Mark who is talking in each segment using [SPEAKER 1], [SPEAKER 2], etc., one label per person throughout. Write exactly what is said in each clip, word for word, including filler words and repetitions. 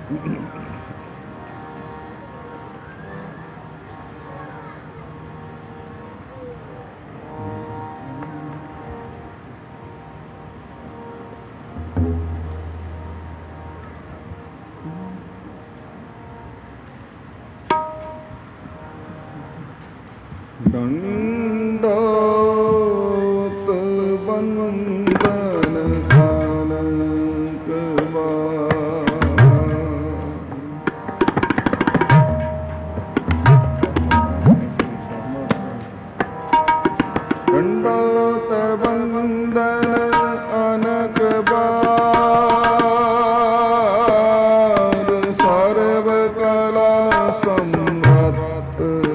[SPEAKER 1] दंडोत वंदन खानक दंडोत वंदन अनक बार सर्व कला सम्राट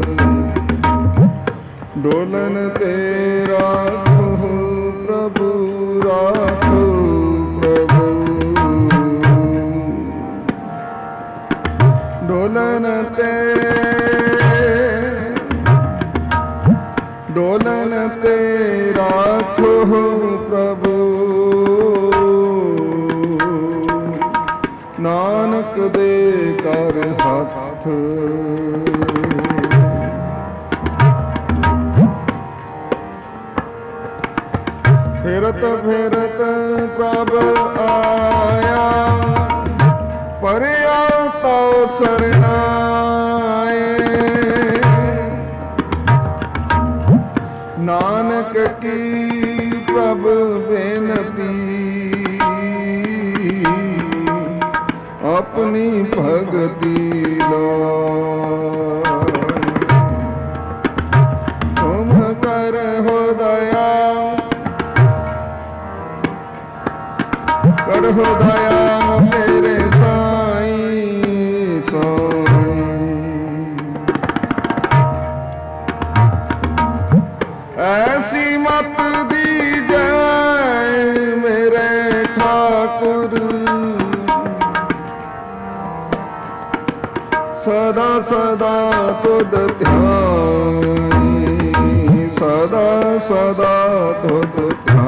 [SPEAKER 1] डोलन तेरा प्रभु राखो प्रभु डोलन ते डोलन ते राखो प्रभु नानक दे कर हथ फिरत फिरत प्रभ आया परया तो सरनाए नानक की प्रभ बेनती अपनी भगति लो तुम कर हो दया कर हो दया मेरे साईं साईं ऐसी मत दीजै मेरे ठाकुर सदा सदा तुद ध्यान सदा सदा तुद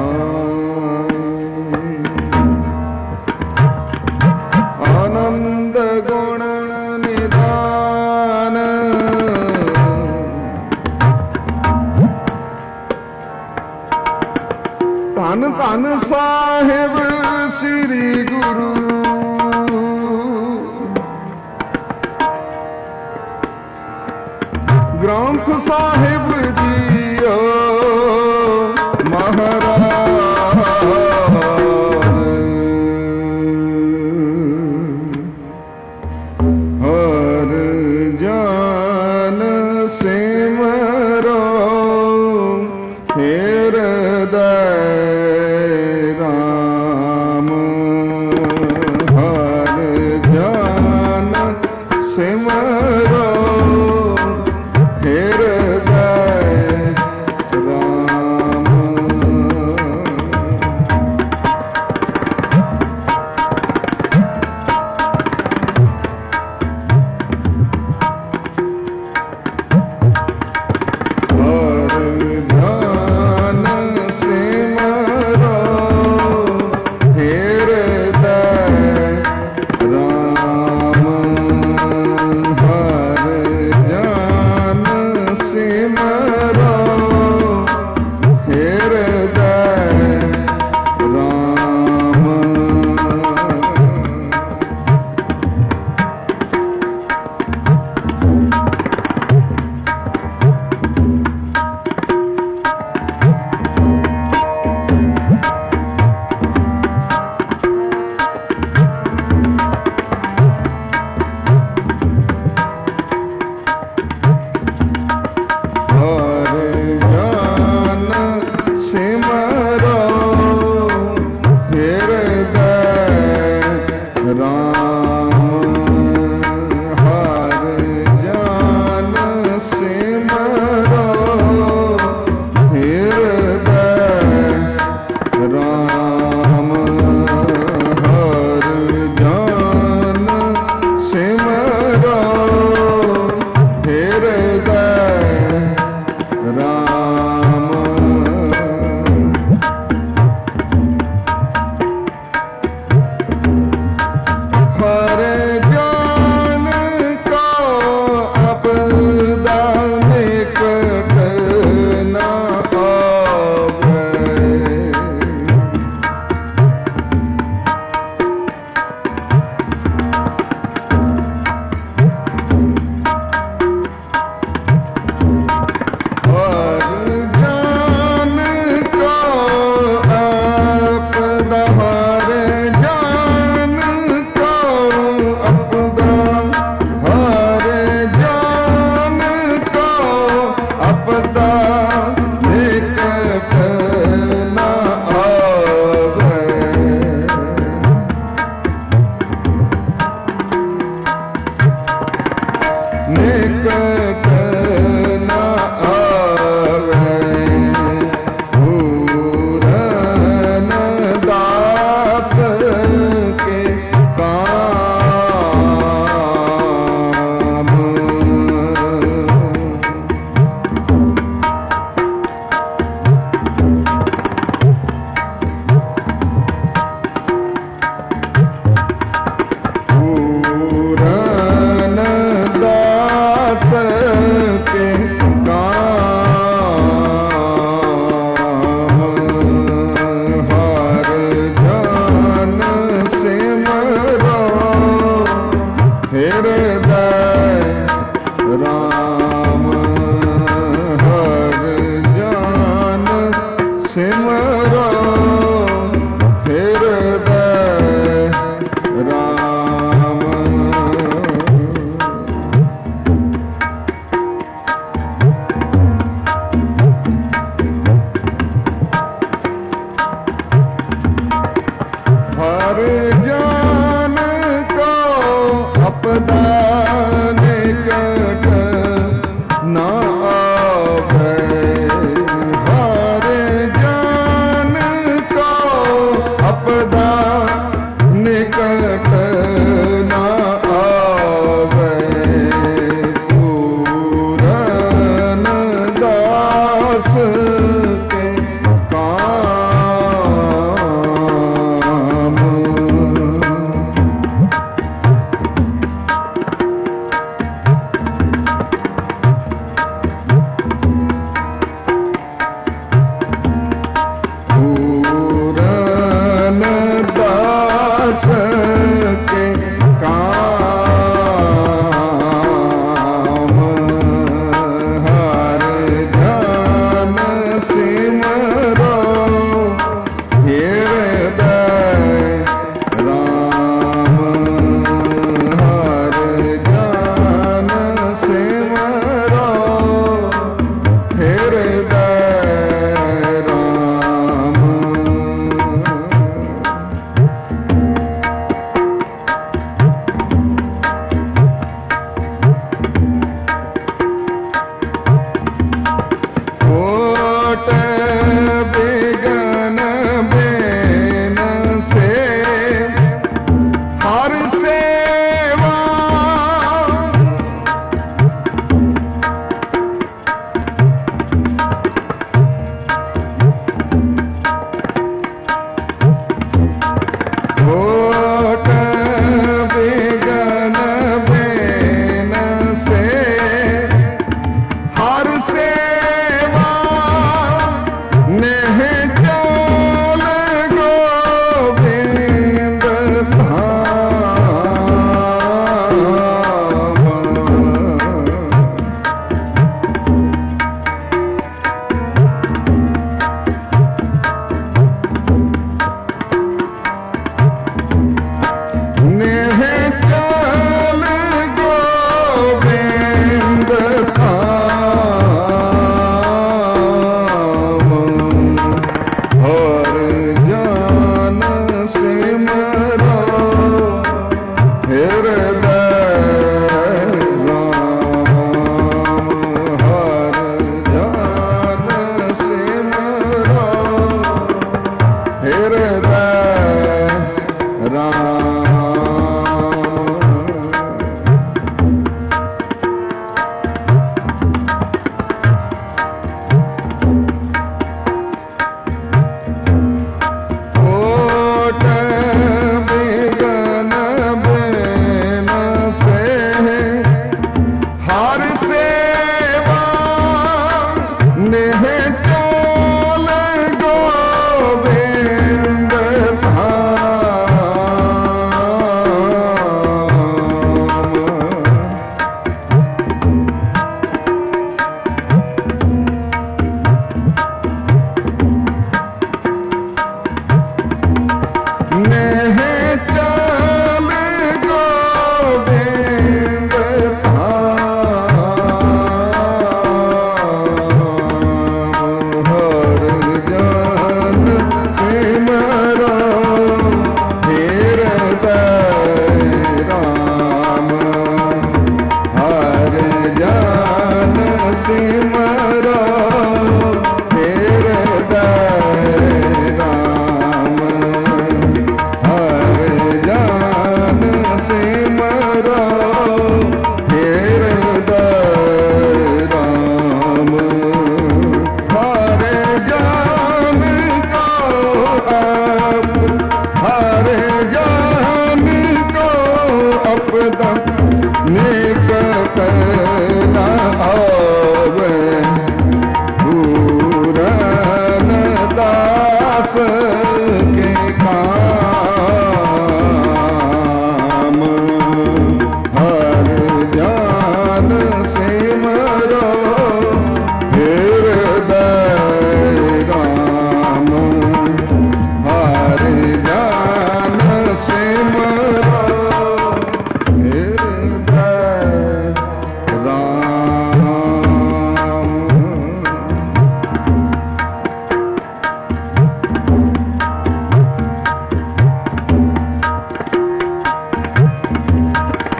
[SPEAKER 1] आनंद गुण निधान धन धन साहिब श्री गुरु ग्रंथ साहिब जियो महाराज हर जान सिमरो हृदय राम हर जान सिमरो हृदय निकट न आवे पूरन दास के काम। पूरन दास के काम हर जन सिमरो हृदय राम। हर जन सिमरो हृदय राम। हर जन को अपदा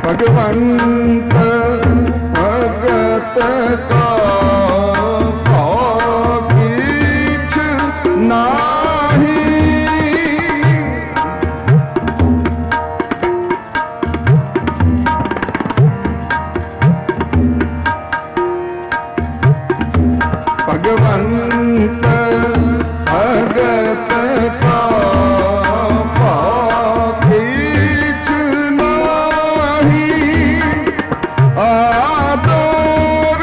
[SPEAKER 1] भगवंत भगत का भाव कीछ नाही। भगवंत भगत का भाव कीछ नाही। आदर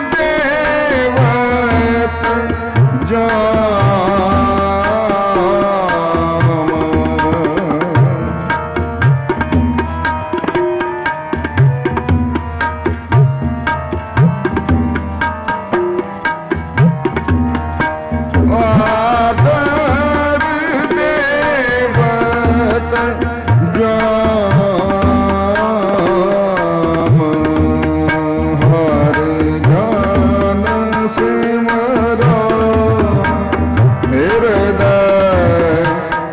[SPEAKER 1] देवत जाम। आदर देवत जाम। हर ध्यान सिमरो हृदय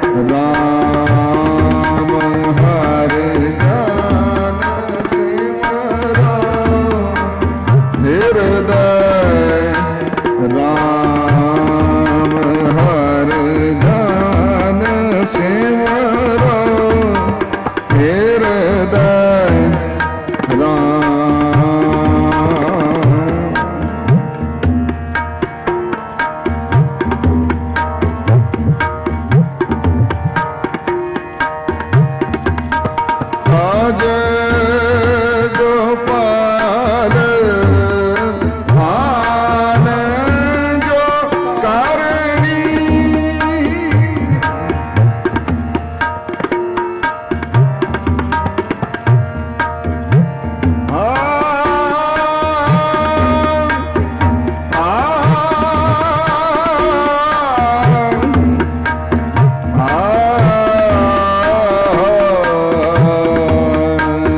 [SPEAKER 1] राम। हर ध्यान सिमरो हृदय राम। हर ध्यान सिमरो हृदय राम। आज गोपाल आन जो करणी। आ आ आ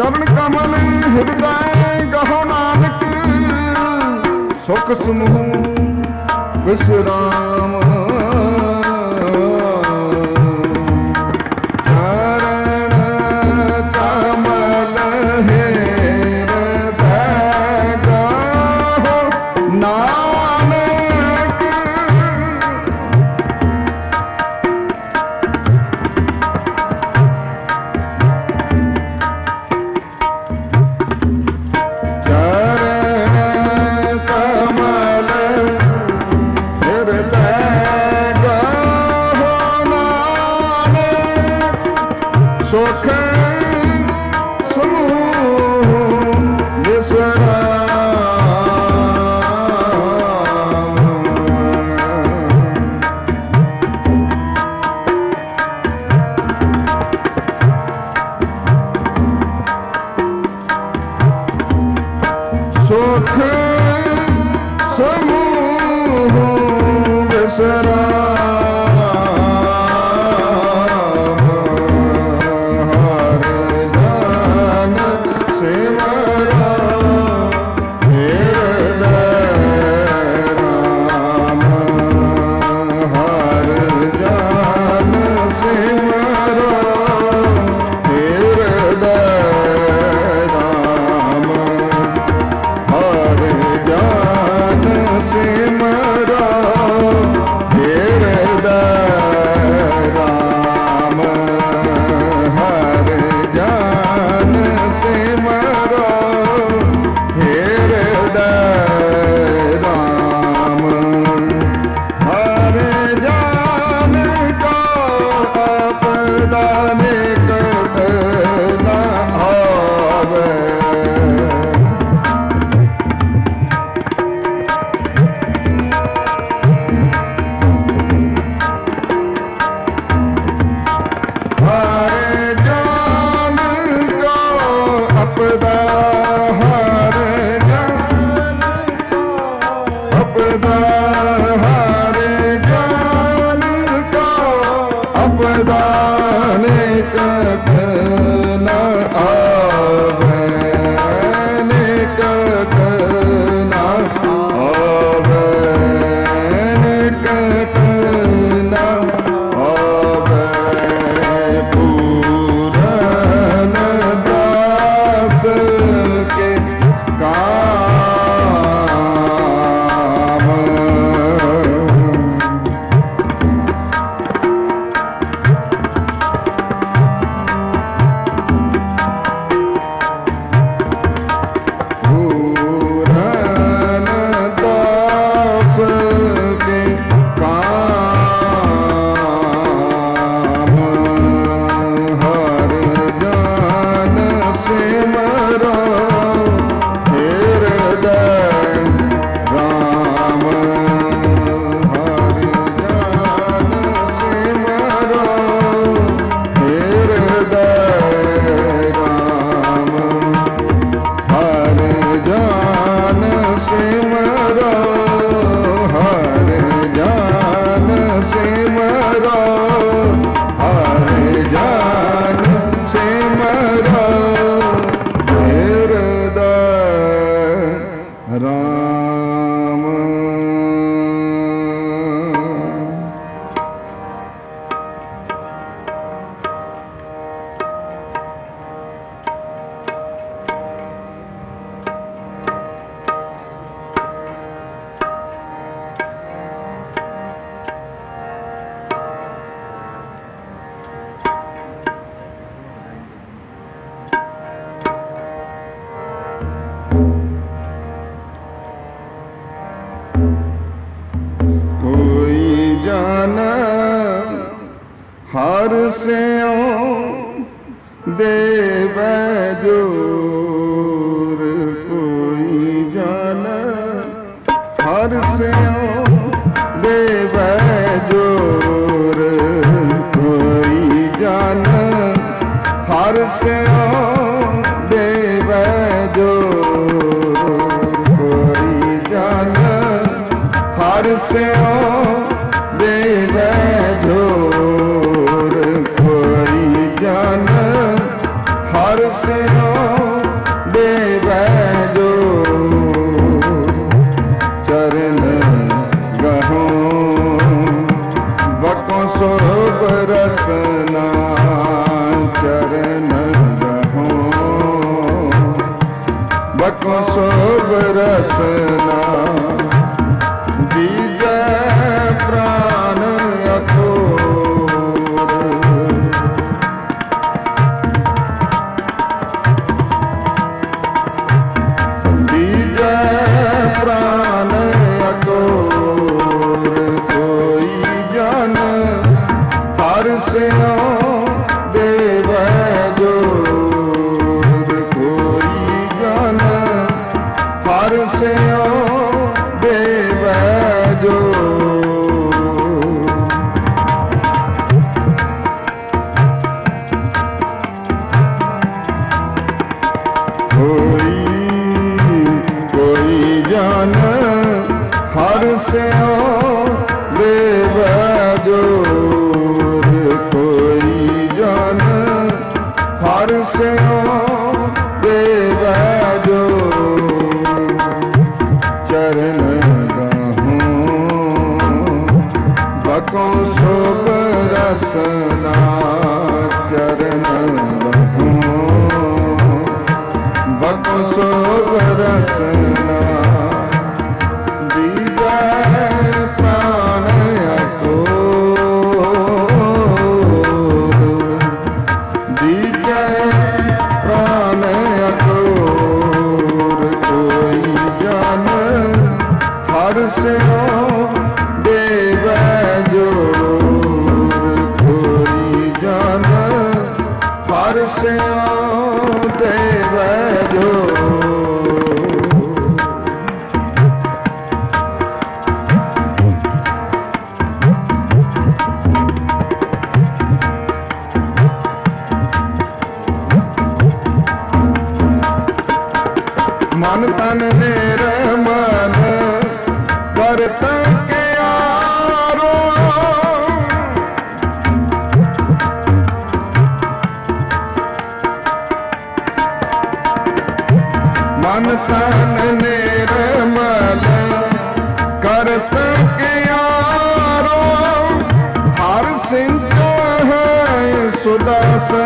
[SPEAKER 1] ਚਰਨ ਕਮਲ ਹਿਰਦੈ ਗਹੋ ਨਾਨਕ ਸੁਖ ਸਮੂਹ ਵਿਸਰਾਮ ਚਰਨ ਕਮਲ ਹਿਰਦੈ ਗਹੋ ਨਾਨਕ ਸੁਖ ਸਮੂਹ ਵਿਸਰਾਮ ਸੁਖ ਸਮੂਹ ਵਿਸਰਾਮ ਹਰ ਸਿਉ ਦੇਵੈ ਜੋਰ ਕੋਈ ਜਨ ਹਰ ਸਿਉ ਦੇਵੈ ਜੋਰ ਕੋਈ ਜਨ ਹਰ ਸਿਉ ਦੇਵੈ ਜੋਰ ਕੋਈ ਜਨ ਹਰ ਸਿਉ ਦੇਵੈ ਜੋਰ ਕੋਈ ਜਨ ਹਰ ਸਿਉ चरण गहों बको सोब रसना दीजै प्राण अतोर दीजै प्राण अतोर कोई जन हर सियो देवै जोर कोई जन हर सियो देवै जोर कोई कोई जन हर सियो देवै जोर कोई जन हर सियो देवै जोर चरण गहों बको सोब रसना चरण गहों बको सोब रसना दीजै प्राण अतोर दीजै प्राण अतोर कोई जन हर सियो देवै जोर कोई जन हर सियो देवै जोर मन तन निर्मल करत क्यारो मन तन निर्मल करत क्यारो हर सिंचो है सुदा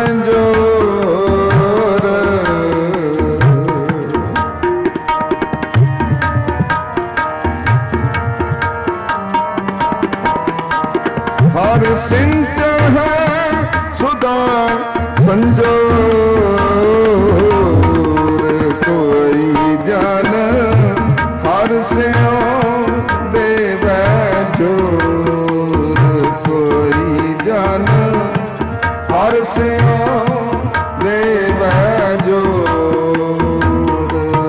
[SPEAKER 1] संजोर हर सिंच है सुदा संजोर कोई जन हर सियो देवै जोर कोई जन हर सियो देवै जोर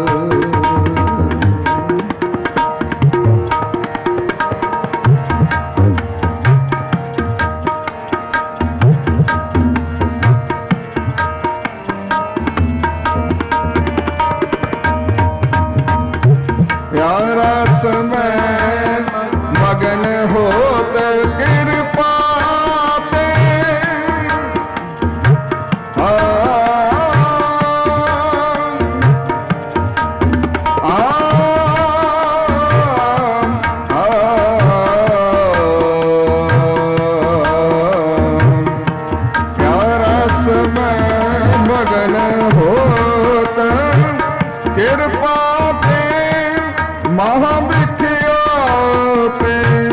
[SPEAKER 1] प्यारा समय मगन होत कृपा ते आ, आ, आ, प्यारा समय मगन होत कृपा महाविख्यात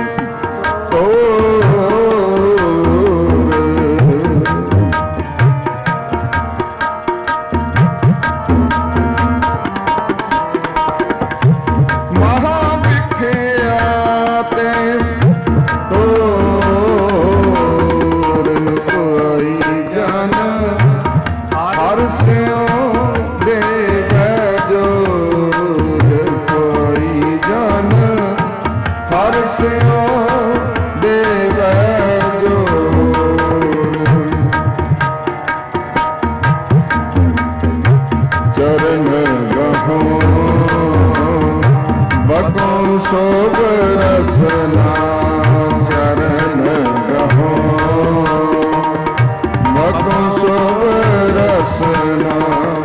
[SPEAKER 1] महाविख्यात तोर कोई जन हर सियो देवै जोर कोई जन हर सियो देवै जोर चरण गहों बको सोब रसना चरण गहों बको सोब रसना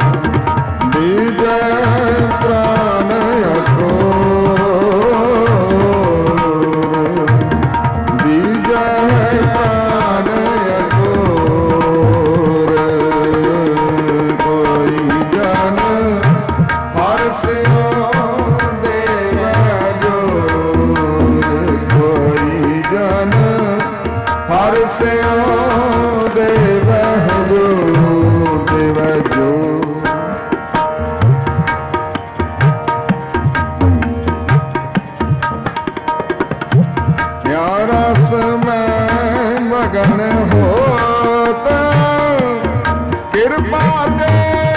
[SPEAKER 1] ਕਿਰਪਾ ਤੇ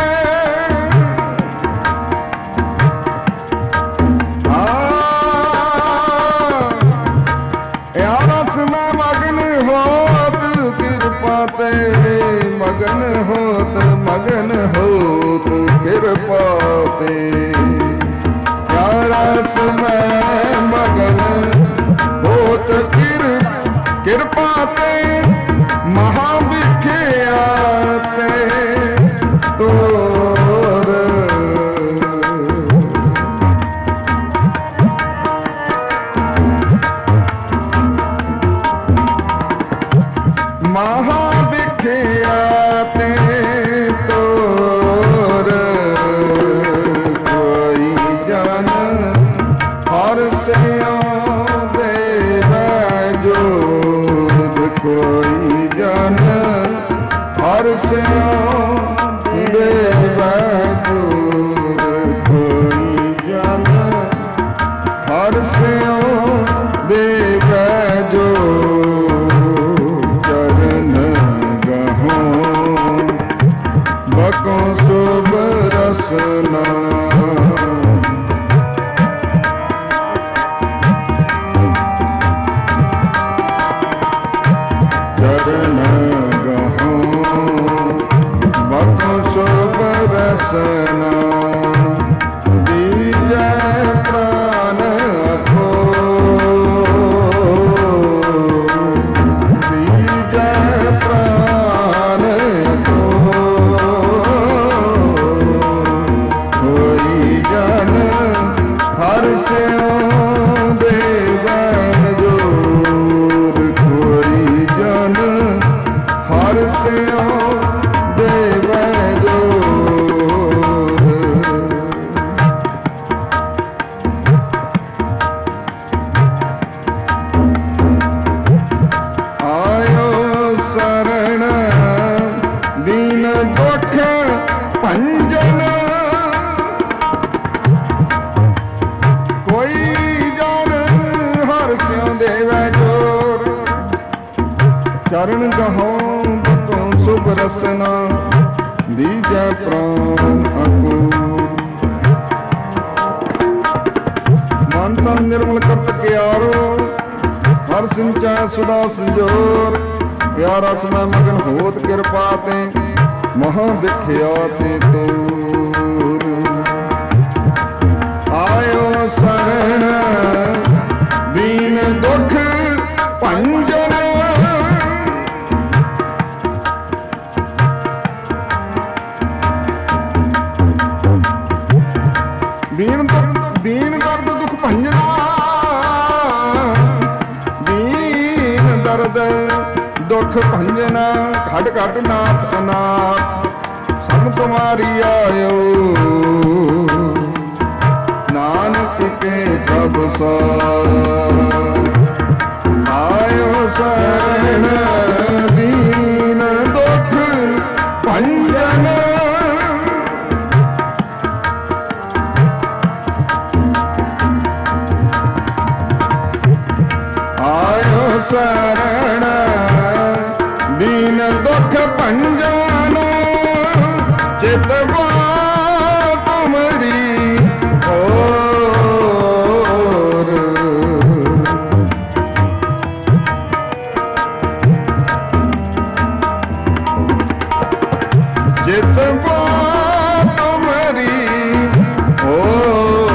[SPEAKER 1] ਆਰਸ ਮੈਂ ਮਗਨ ਹੋਤ ਕਿਰਪਾ ਤੇ ਮਗਨ ਹੋਤ ਮਗਨ ਹੋਤ ਕਿਰਪਾ ਤੇ ਆਰਸ ਮੈਂ ਮਗਨ ਹੋਤ ਕਿਰ ਕਿਰਪਾ ਤੇ ਮਹਾ ਵਿਖਿਆ ਤੇ ਤੋਰ ਮਹਾ ਵਿਖਿਆ ਤੇ ਤੋਰ ਕੋਈ ਜਨ ਹਰ ਸਿਓ ਦੇਵੈ ਜੋਤ ਕੋਈ ਜਨ ਹਰ ਸਿਓ ਦੇਵੈ ਜੋਤ ਕੋਈ ਜਨ ਹਰ ਸਿਓ ਦੇਵੈ ਜੋਤ ਬਕੋ ਸੁਭ ਰਸਨਾ ਚਰਨ ਗਹੋ ਬਕੋ ਸੁਭ ਰਸਨਾ ਦੀਜੈ ਪ੍ਰਾਨ ਅਖੋ ਦੀਜੈ ਪ੍ਰਾਨ ਅਖੋ ਹਰ ਸਿਓ ਦੇਵੈ ਜੋਰ ਕੋਈ ਜਨ ਹਰ ਸਿਓ ਦੇਵੈ ਜੋਰ ਆਇਓ ਸਰਣ ਦੀਨ ਦੁਖ ਭੰਜਨ ਚਰਨ ਗਹੋ ਬਕੋ ਸੁਭ ਰਸਨਾ ਦੀਜੈ ਪ੍ਰਾਨ ਅਕੋ ਮਨ ਤਨ ਨਿਰਮਲ ਕਰਤ ਕਿਆਰੋ ਹਰ ਸਿੰਚੈ ਸਦਾ ਸੰਜੋਰ ਪਿਆਰਾ ਸਮੈ ਮਗਨ ਹੋਤ ਕਿਰਪਾ ਤੇ ਮਹਾ ਵਿਖਿਆ ਤੇ ਤੋਰ ਆਇਓ ਸਰਣ ਦੀਨ ਦੁਖ ਭੰਜਨ ਦੀਨ ਦੀਨ ਦਰਦ ਦੁਖ ਭੰਜਨਾ ਦੀਨ ਦਰਦ ਦੁਖ ਭੰਜਨਾ ਘਟ ਘਟ ਨਾਥ ਅਨਾਥ ਸਭ ਤੁਮਾਰੀ ਆਇਓ ਨਾਨਕ ਕੇ ਕਬ ਸਾਰ ਆਇਓ ਸਰਣ ਦੀਨ ਦੁਖ ਭੰਜਨ ਸਰਣ ਦੀਨ ਦੁਖ ਭੰਜਨ ਚਿਤਵਾ ਤੁਮਰੀ ਹੋਰ ਚਿਤਵਾ ਤੁਮਰੀ ਹੋਰ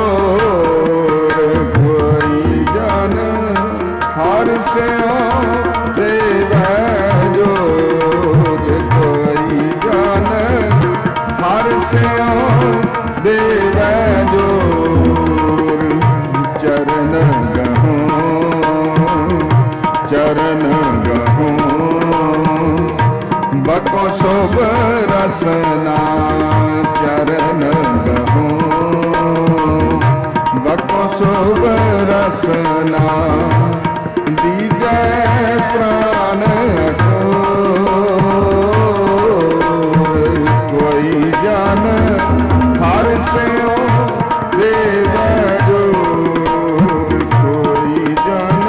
[SPEAKER 1] ਕੋਈ ਜਨ ਹਰ ਸਿਓ ਦੇਵੈ ਜੋਤ ਕੋਈ ਜਨ ਹਰ ਸਿਓ ਦੇਵੈ ਜੋਰ ਚਰਨ ਗਹੋ ਚਰਨ ਗਹੋ ਬਕੋ ਸ਼ੋਭ ਰਸਨਾ ਚਰਨ ਗਹੋ ਬਕੋ ਸ਼ੋਭ ਰਸਨਾ ਦੀਜੈ ਪ੍ਰਾਨ ਅਖੋ ਕੋਈ ਜਨ ਹਰ ਸਿਓ ਦੇਵੈ ਜੋਰ ਕੋਈ ਜਨ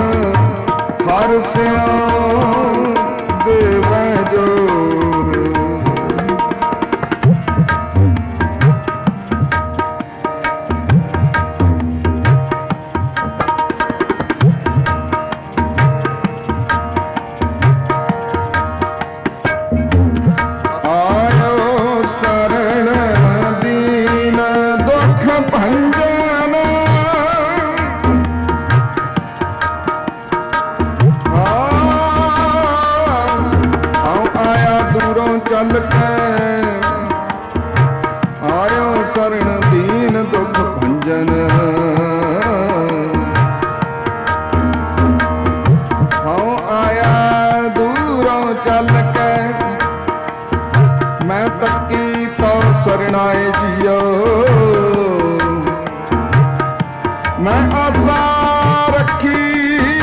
[SPEAKER 1] ਹਰ ਸਿਓ ਦੇਵੈ ਜੋਰ ਚੱਲ ਕੇ ਆਇਓ ਸਰਣ ਦੀਨ ਦੁਖ ਭੰਜਨ। ਹਉ ਆਇਆ ਦੂਰੋਂ ਚੱਲ ਕੇ ਮੈਂ ਤੱਕੀ ਤੋ ਸਰਣਾਏ ਜੀਓ। ਮੈਂ ਆਸਾ ਰੱਖੀ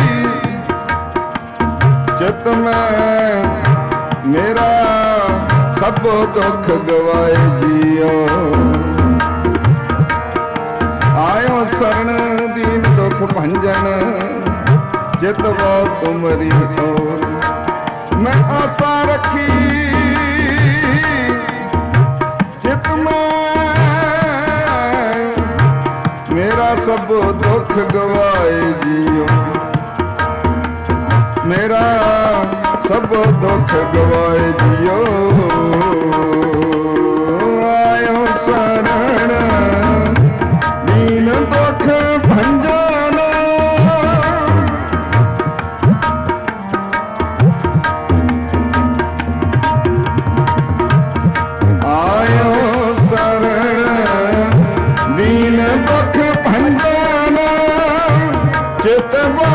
[SPEAKER 1] ਚਿਤ ਮੈਂ ਮੇਰਾ ਸਭ ਦੁੱਖ ਗਵਾਏ ਜੀਓ। ਆਇਓ ਸਰਣ ਦੀਨ ਦੁਖ ਭੰਜਨ ਚਿਤ ਵੋ ਤੁਮਰੀ ਓਰ। ਮੈਂ ਆਸਾ ਰੱਖੀ ਚਿਤ ਮੈਂ ਮੇਰਾ ਸਭ ਦੁੱਖ ਗਵਾਏ ਜੀਓ। ਮੇਰਾ ਸਭ ਦੁੱਖ ਗਵਾਏ ਜੀਓ। ਆਇਓ ਸਰਣ ਦੀਨ ਦੁਖ ਭੰਜਨ। ਆਇਓ ਸਰਣ ਦੀਨ ਦੁਖ ਭੰਜਨ ਚਿਤ ਵਾ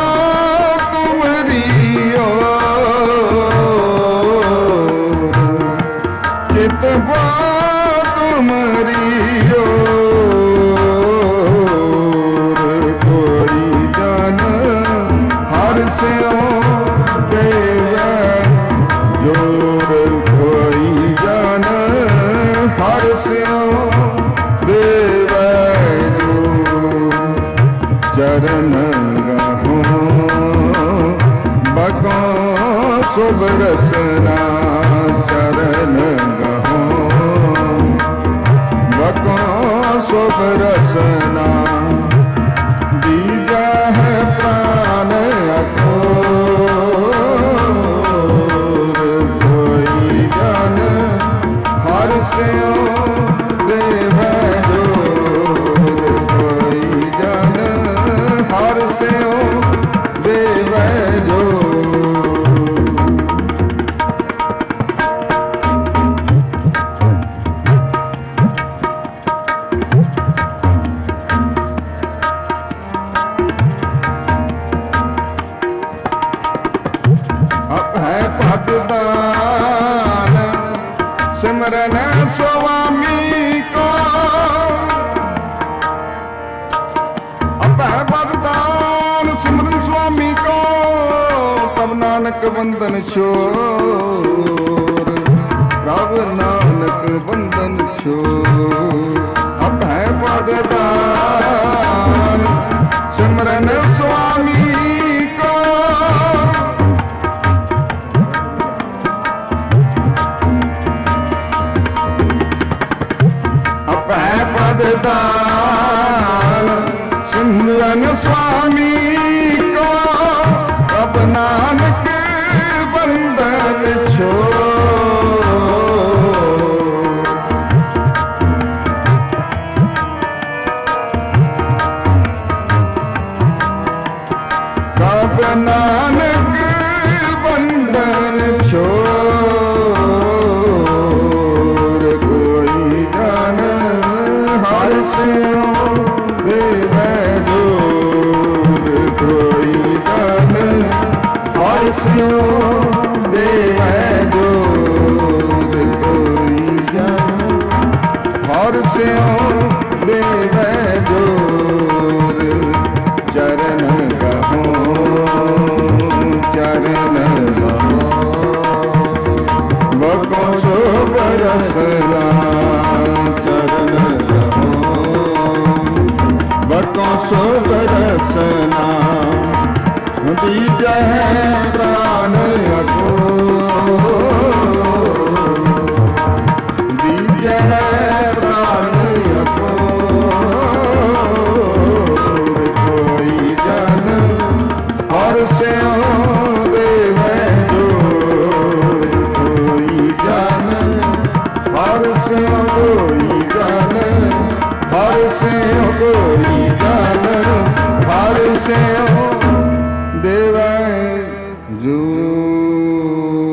[SPEAKER 1] ਤੁਮਰੀ ਚਿਤ ਵਾ ਤੁਮਰੀ ਕੋਈ ਜਨ ਹਰ ਸਿਓ ਦੇਵੈ ਜੋਰ। ਕੋਈ ਜਨ ਹਰ ਸਿਓ ਦੇਵੈ ਜੋਰ। ਚਰਨ ਗਹੋ ਬਗੋ ਸੁਭ ਰਸਨਾ। ਚਰਨ ਗਹੋ ਬਗੋ ਸੁਭ ਰਸਨਾ। ਦੀਜਾ ਹੈ ਪ੍ਰਾਨ ਅਕੋਰ। ਕੋਈ ਜਨ ਹਰ ਸਿਓ ਦੇਵੈ ਜੋਰ। ਕੋਈ ਜਨ ਹਰ ਸਿਓ ਦੇਵੈ ਜੋਰ। भगदान सिमरन स्वामी को। अब है भगदान सिमरन स्वामी को। तब नानक बंधन छोर। प्रभ नानक बंधन छोर। अब है भगदान सिमरन स्वामी को। भगदान सिमरन स्वामी को। अब नानक बंधन छोर। अब नानक बंधन छोर। कोई जन हर सियो देवै जोर। कोई जन हर सियो देवै जोर। कोई जन हर सियो देवै जोर। चरण गहो चरण गहो बको शुभ रसना। चरण बको शुभ रसना। दीजै प्राण अघोर। दीजै प्राण अघोर। कोई जन हर सियो देवै जोर। कोई जन हर सियो कोई जन हर सियो कोई जन हर सियो देवै जोर।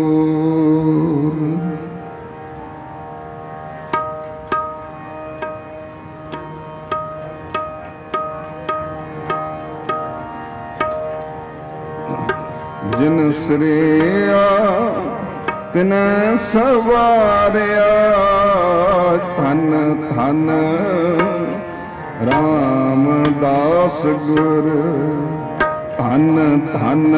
[SPEAKER 1] ਸ੍ਰਿਆ ਤਿਨੈ ਸਵਾਰਿਆ। ਧਨ ਧਨ ਰਾਮਦਾਸ ਗੁਰ, ਧਨ ਧਨ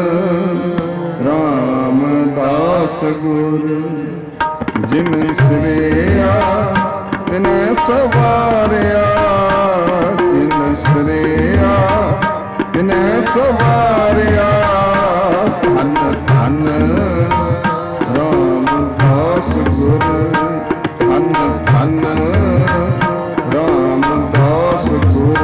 [SPEAKER 1] ਰਾਮਦਾਸ ਗੁਰ। ਜਿਨ ਸ੍ਰਿਆ ਤਿਨੈ ਸਵਾਰਿਆ, ਜਿਨ ਸ੍ਰਿਆ ਤਿਨੈ ਸਵਾਰਿਆ। ਧਨ ਧਨ ਰਾਮਦਾਸ ਗੁਰ, ਧਨ ਧਨ ਰਾਮਦਾਸ ਗੁਰ।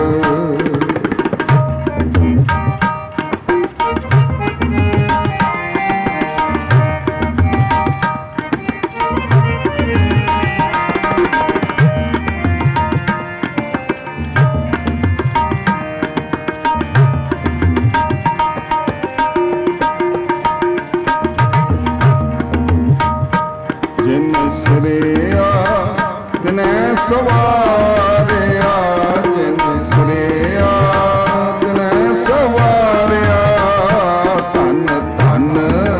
[SPEAKER 1] ਸਵਾਰਿਆ, ਜਿਨ ਸ੍ਰਿਆ ਤਿਨੈ ਸਵਾਰਿਆ। ਧਨ ਧਨ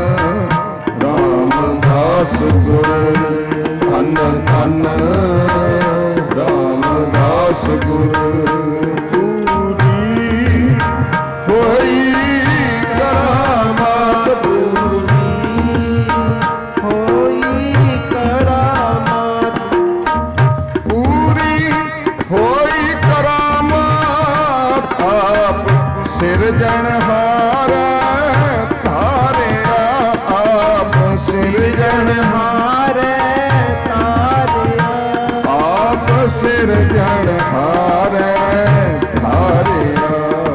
[SPEAKER 1] ਰਾਮਦਾਸ ਗੁਰ, ਧਨ ਧਨ ਰਾਮਦਾਸ ਗੁਰ। ਪੂਰੀ ਹੋਈ ਕਰਾਮਾਤ, ਪੂਰੀ ਹੋਈ ਕਰਾਮਾਤ, ਹੋਈ ਕਰਾਮਾਤ। ਆਪ ਸਿਰਜਣਹਾਰੈ ਧਾਰਿਆ, ਆਪ ਸਿਰਜਣਹਾਰੈ ਧਾਰਿਆ। ਆਪ ਸਿਰਜਣਹਾਰੈ ਧਾਰਿਆ।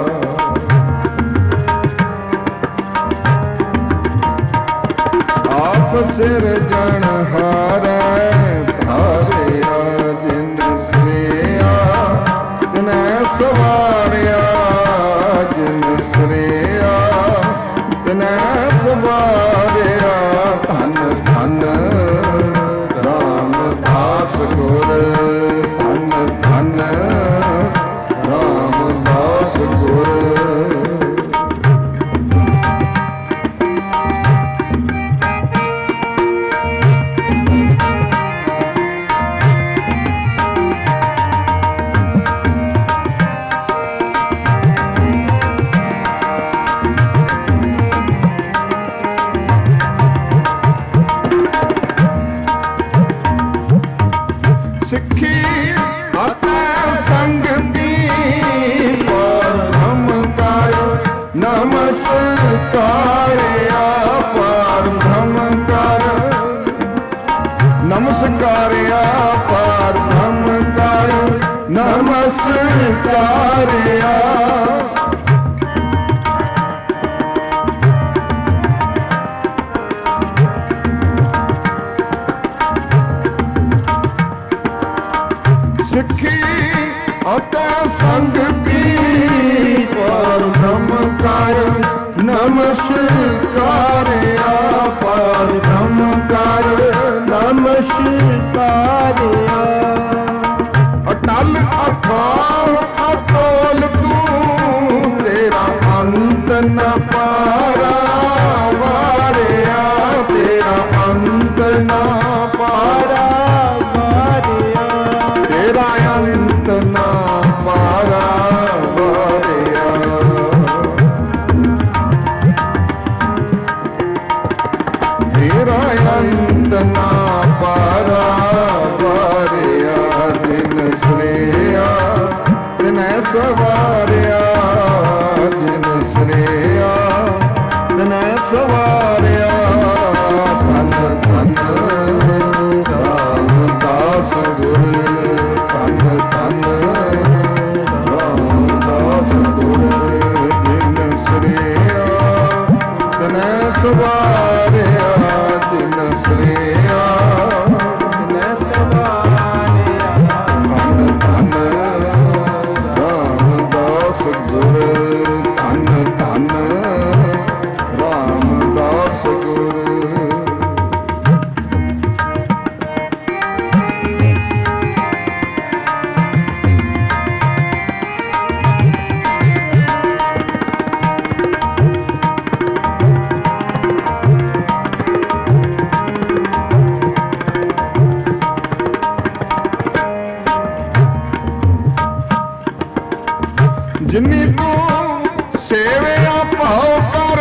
[SPEAKER 1] ਆਪ ਸਿਰਜਣਹਾਰੈ ਧਾਰਿਆ। ਜਿਨ ਸ੍ਰਿਆ ਤਿਨੈ ਸਵਾਰਿਆ, ਜਿਨ ਸ੍ਰਿਆ ਤਿਨੈ ਸਵਾਰਿਆ। ਧਨ ਧਨ ਰਾਮਦਾਸ ਗੁਰ, ਧਨ ਧਨ ਰਾਮਦਾਸ ਗੁਰ। ਸਿੱਖੀ ਅਤੇ ਸੰਗਤੀ ਪਰਮ ਕਾਇ ਨਮਸਕਾਰਿਆ। ਪਰਮ ਕਰ ਨਮਸਕਾਰਿਆ, ਪਰਮ ਕਰ ਨਮਸਕਾਰਿਆ। ਸਿੱਖੀ ਅਤੇ ਸੰਗਤੀ ਪਰਮ ਕਰ ਨਮਸਕਾਰਿਆ। ਪਰਮ ਕਰ ਨਮਸਕਾਰਿਆ। ਅਟਲ ਅਥਾਹ ਅਤੋਲ ਤੂੰ, ਤੇਰਾ ਅੰਤ ਨ ਪਾਰਾ ਵਾਰਿਆ। ਤੇਰਾ ਅੰਤ ਨ ਪਾਰਾ ਵਾਰਿਆ। ਤੇਰਾ ਅੰਤ ਨ ਪਾਰਾ ਵਾਰਿਆ। ਤੇਰਾ ਅੰਤ ਨ ਪਾਰਾ ਵਾਰਿਆ। ਜਿਨ ਸ੍ਰਿਆ ਤਿਨੈ ਸਵਾਰਿਆ, ਜਿਨ ਸ੍ਰਿਆ ਤਿਨੈ ਜਿਨੀ ਤੂੰ ਸੇਵਿਆ ਭਾਉ ਕਰ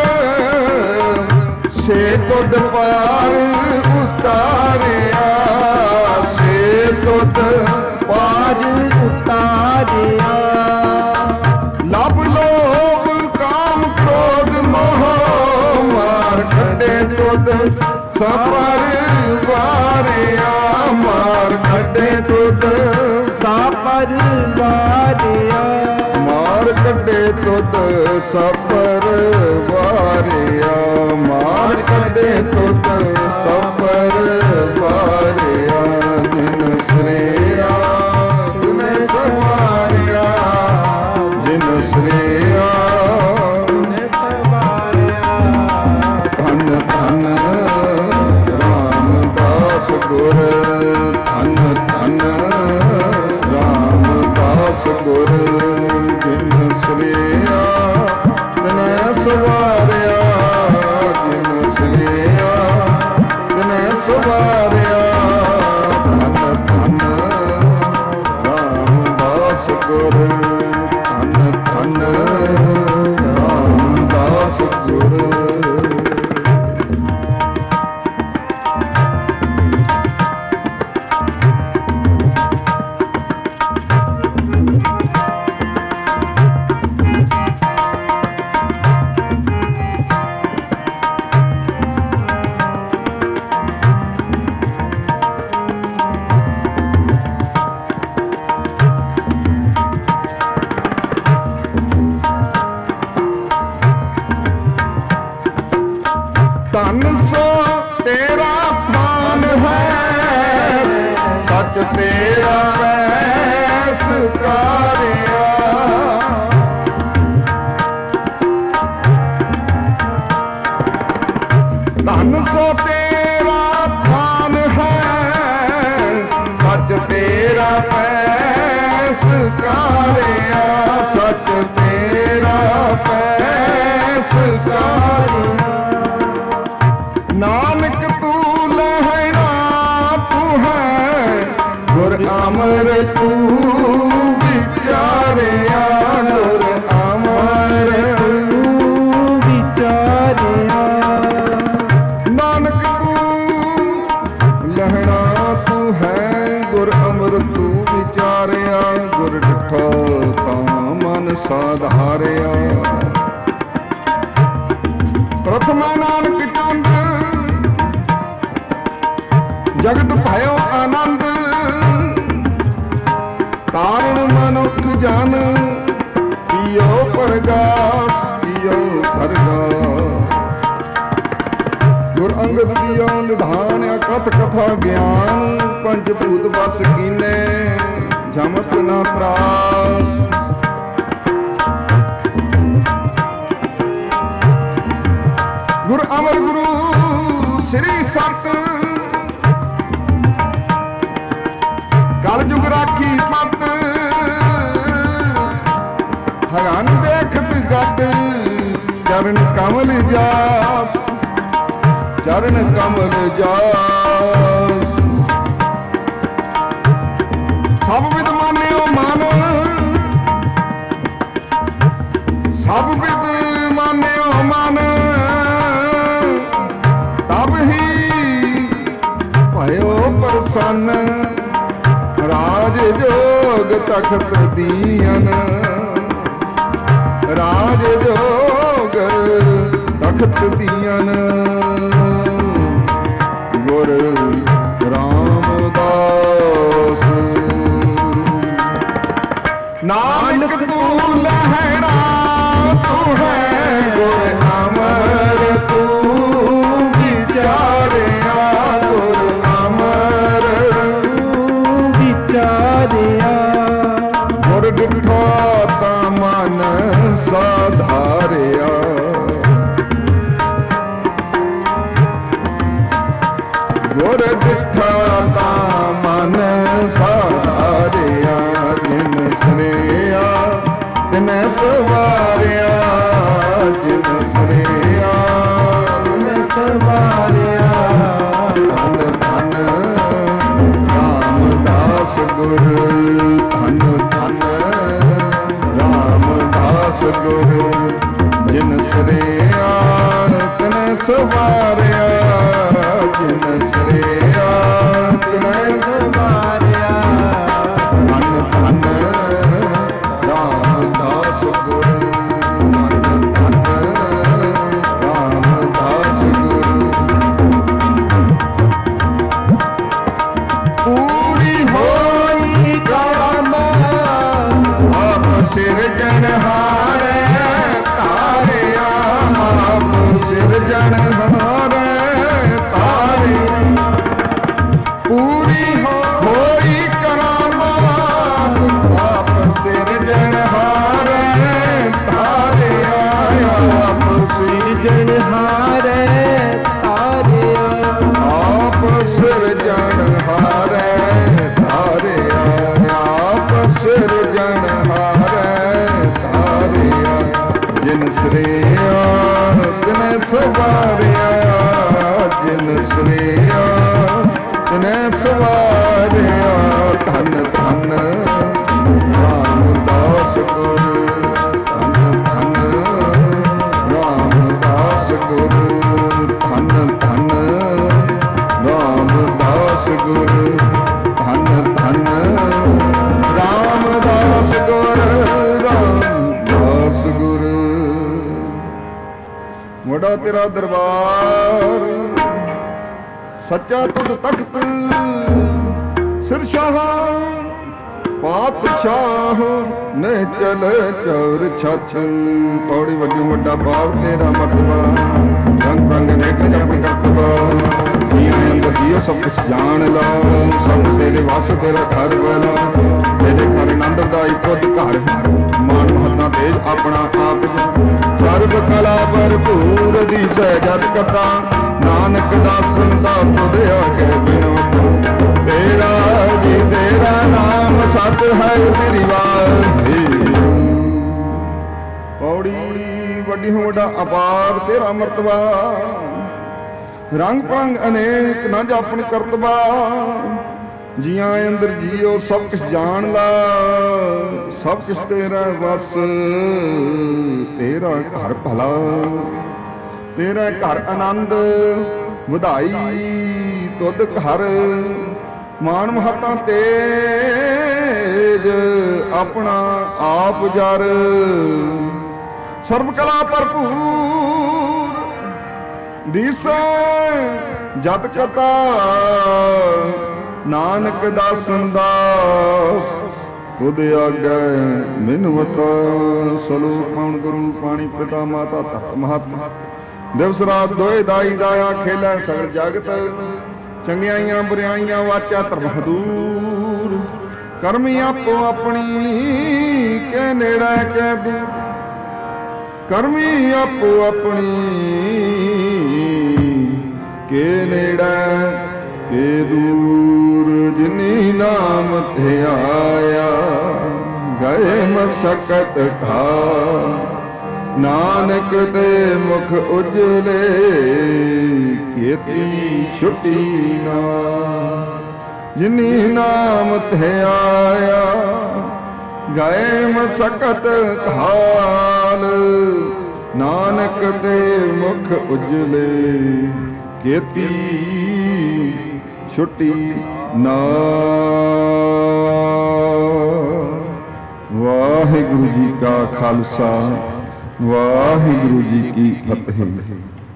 [SPEAKER 1] ਸੇ ਤੁਧ ਪਿਆਰ ਉਤਾਰਿਆ ਸੇ ਤੁਧ ਪਾਜ ਉਤਾਰਿਆ ਲਭ ਲੋਭ ਕਾਮ ਕ੍ਰੋਧ ਮੋਹ ਮਾਰ ਖੱਡੇ ਤੁਧ ਸਪਰ ਵਾਰਿਆ ਮਾਰ ਖੱਡੇ ਤੁਧ ਸਪਰ ਵਾਰਿਆ ਮਾਰ ਕੱਢੇ ਤੁਧ ਸਪਰ ਵਾਰਿਆ ਮਾਰ ਕੱਢੇ ਤੁਧ ਸਪਰ ਵਾਰਿਆ ਜਿਨ ਸ੍ਰੇਆ ਤੁਨੇ ਸਵਾਰਿਆ ਜਿਨ ਸ੍ਰੇਆ ਤੁਨੇ ਸਵਾਰਿਆ ਧੰਨ ਧੰਨ ਰਾਮਦਾਸ ਗੁਰ ਧੰਨ ਧੰਨ ਰਾਮਦਾਸ ਗੁਰ ਜਿਨ ਸ੍ਰੇਆ ਤਿਨੈ ਸਵਾਰਿਆ ਜਿਨ ਸ੍ਰੇਆ ਤਿਨੈ ਸਵਾਰਿਆ ਧੰਨ ਧੰਨ ਰਾਮਦਾਸ ਗੁਰ ਧੰਨ ਧੰਨ ਰਾਮਦਾਸ ਗੁਰ ਧਨ ਸੋ ਤੇਰਾ ਥਾਨ ਹੈ ਸੱਚ ਤੇਰਾ ਪੈਸ ਕਾਰਿਆ ਧਨ ਸੋ ਤੇਰਾ ਥਾਨ ਹੈ ਸੱਚ ਤੇਰਾ ਪੈਸ ਕਾਰਿਆ ਸੱਚ ਤੇਰਾ ਪੈਸ ਕਾਰਿਆ ਨਾਨਕ ਤੂੰ ਲਹਿਣਾ ਤੂੰ ਹੈ ਗੁਰ ਅਮਰ ਤੂੰ ਵਿਚਾਰਿਆ ਗੁਰ ਅਮਰ ਤੂੰ ਵਿਚਾਰਿਆ ਨਾਨਕ ਤੂੰ ਲਹਿਣਾ ਤੂੰ ਹੈ ਗੁਰ ਅਮਰ ਤੂੰ ਵਿਚਾਰਿਆ ਗੁਰ ਡਿਠਾ ਤਾਂ ਮਨ ਸਾਧਾਰਿਆ ਪ੍ਰਥਮਾ ਨਾਨਕ ਚੰਦ ਜਗਤ ਭਇਓ ਆਨੰਦ ਕਾਰਣ ਮਨੁੱਖ ਜਨ ਕੀਓ ਪਰਗਾਸ ਕੀਓ ਪਰਗਾਸ ਗੁਰ ਅੰਗਦ ਦੀਓ ਨਿਧਾਨ ਅਕਥ ਕਥਾ ਗਿਆਨ ਪੰਜ ਭੂਤ ਬਸ ਕੀਨੇ ਜਮਤ ਨਾ ਤਰਾਸ ਗੁਰ ਅਮਰ ਗੁਰੂ ਸ੍ਰੀ ਸਤ ਕਲ ਜੁਗ ਰਾਖੀ ਮਤ ਹਗਨ ਦੇਖਤ ਗਤ ਚਰਨ ਕਮਲ ਜਾਸ ਚਰਨ ਕਮਲ ਜਾਸ ਸਭ ਵਿਦ ਮਾਨਿਓ ਮਨ ਸਭ ਵਿਦ ਮਾਨਿਓ ਮਨ ਤਬ ਹੀ ਭਇਓ ਪ੍ਰਸੰਨ ਰਾਜ ਜੋਗ ਤਖਤ ਦੀਨ ਰਾਜ ਜੋਗ ਤਖਤ ਦੀਨ ਗੁਰ ਰਾਮਦਾਸ ਨਾਨਕ ਤੂੰ ਲਹਿਣਾ ਤੂੰ ਹੈ ਗੁਰ ਅਮਰ ਤੂੰ ਵਿਚਾਰਿਆ ਗੁਰ ਅਮਰ ਤੂੰ ਵਿਚਾਰਿਆ ਗੁਰ ਡਿਠਾ ਤਾਂ ਮਨ ਸਾਧਾਰਿਆ ਗੁਰ ਡਿਠਾ ਤਾਂ ਮਨ ਸਾਧਾਰਿਆ ਜਿਨ ਸਨੇਹਾ ਤਿਨੈ ਸੋ ਗੁਰੂ ਜਿਨ ਸਰਿਆ ਤਨ ਸਵਾਰਿਆ ਜਿਨ ਸਰਿਆ ਤਨ ਸਵਾਰਿਆ ਮਨ ਧਨ ਰਾਮਦਾਸ ਗੁਰੂ ਮਨ ਧਨ ਰਾਮਦਾਸ ਗੁਰੂ ਪੂਰੀ ਹੋਈ ਕਾਮ ਆਪ ਸਿਰਜਣਹਾਰੇ ਤਾਰਿਆ ਆਪ ਸਿਰਜਣਹਾਰੇ ਤਾਰਿਆ ਪੂਰੀ ਹੋਈ ਕਰਾਮਾਤ ਆਪ ਸਿਰਜਣਹਾਰੇ ਤਾਰਿਆ ਆਪ ਸਿਰਜਣਹਾਰੇ ਤਾਰਿਆ ਆਪ ਸਿਰਜਣਹਾਰੇ ਤਾਰਿਆ ਆਪ ਸਿਰਜਣਹਾਰੇ ਤਾਰਿਆ ਜਿਨ ਸ੍ਰੇਆ ਤਿਨ ਸਵਾਰਿਆ ਜਿਨ ਸ੍ਰੇਆ ਤਿਨ ਸਵਾਰਿਆ ਧਨ ਧਨ ਰਾਮਦਾਸ ਗੁਰੂ ਧਨ ਧਨ ਰਾਮਦਾਸ ਗੁਰੂ ਧਨ ਧਨ ਰਾਮਦਾਸ ਗੁਰੂ ਧਨ ਧਨ ਰਾਮਦਾਸ ਗੁਰੂ ਰਾਮਦਾਸ ਗੁਰੂ ਵੱਡਾ ਤੇਰਾ ਦਰਬਾਰ ਸੱਚਾ ਤੁਧ ਤਖਤ ਸਿਰ ਸ਼ਾਹ ਪਾਤਸ਼ਾਹ ਨੇ ਚਲ ਚੌਰ ਛੱਤ ਪੌੜੀ ਵੱਡੀ ਵੱਡਾ ਬਾਪ ਤੇਰਾ ਮਰਤਬਾ ਰੰਗ ਰੰਗ ਨੇਕ ਜਪਿ ਕਰਤਬਾ ਜੀਆਂ ਅੰਦਰ ਜੀਓ ਸਭ ਕੁਛ ਜਾਣ ਲਾ ਸਭ ਤੇਰੇ ਵਾਸ ਤੇਰਾ ਘਰ ਬਲਾ ਤੇਰੇ ਘਰ ਆਨੰਦ ਦਾ ਇੱਕੋ ਘਰ ਮਾਨ ਮਹੱਤਾ ਤੇਜ ਆਪਣਾ ਆਪ ਸਰਬ ਕਲਾ ਭਰਪੂਰ ਦੀ ਸਹਿਜਤ ਕਰਦਾ ਨਾਨਕ ਦਾਸਨ ਦਾ ਤੁਧ ਆਗੇ ਬਿਨਵਤ ਤੇਰਾ ਜੀ ਤੇਰਾ ਨਾਮ ਸਤ ਹੈ ਸ੍ਰੀ ਵਾਹਿਗੁਰੂ ਪੌੜੀ ਵੱਡੀ ਹੋ ਵੱਡਾ ਅਪਾਰ ਤੇਰਾ ਮਰਤਬਾ ਰੰਗ ਪੰਗ ਅਨੇਕ ਨਾ ਜਾਪਨ ਕਰਤਬਾ ਜੀਆਂ ਅੰਦਰ ਜੀਓ ਸਭ ਕੁਛ ਜਾਣ ਲਾ ਸਭ ਕੁਛ ਤੇਰਾ ਵਸ ਤੇਰਾ ਘਰ ਭਲਾ ਤੇਰਾ ਘਰ ਆਨੰਦ ਵਧਾਈ ਤੁਧ ਘਰ ਮਾਨ ਮਹੱਤਾ ਤੇਜ ਆਪਣਾ ਆਪ ਜਰ ਸਰਬ ਕਲਾ ਭਰਪੂਰ ਦੀਸੈ ਜਤ ਕਤਾ ਨਾਨਕ ਦਾਸਨ ਦਾਸ ਤੁਧ ਆਗੈ ਮਿਨਵਤ ਸਲੋਕ ਪਾਉਣ ਗੁਰੂ ਪਾਣੀ ਪਿਤਾ ਮਾਤਾ ਧਰਤ ਮਹਾਤਮਾ ਦਿਵਸ ਰਾਤ ਦੋਏ ਦਾਈ ਦਾਇਆ ਖੇਲਾ ਸਗਲ ਜਗਤ ਚੰਗਿਆਈਆਂ ਬੁਰਿਆਈਆਂ ਵਾਚਾ ਧਰਮ ਦੂਰ ਕਰਮੀ ਆਪੋ ਆਪਣੀ ਕੇ ਨੇੜਾ ਕੇ ਦੂਰ ਕਰਮੀ ਆਪੋ ਆਪਣੀ ਕੇ ਨੇੜਾ ਕੇ ਦੂਰ ਜਿਨੀ ਨਾਮ ਤੇ ਆਇਆ ਗਏ ਮਸਕਤ ਖਾ ਨਾਨਕ ਦੇ ਮੁਖ ਉਜਲੇ ਕੀਤੀ ਛੁੱਟੀ ਨਾ ਜਿਨੀ ਨਾਮ ਤੇ ਆਇਆ ਗਏ ਮਸਕਤ ਖਾਲ ਨਾਨਕ ਦੇ ਮੁਖ ਉਜਲੇ ਕੀਤੀ ਛੁੱਟੀ ਨਾ ਵਾਹਿਗੁਰੂ ਜੀ ਕਾ ਖਾਲਸਾ ਵਾਹਿਗੁਰੂ ਜੀ ਕੀ ਫਤਿਹ।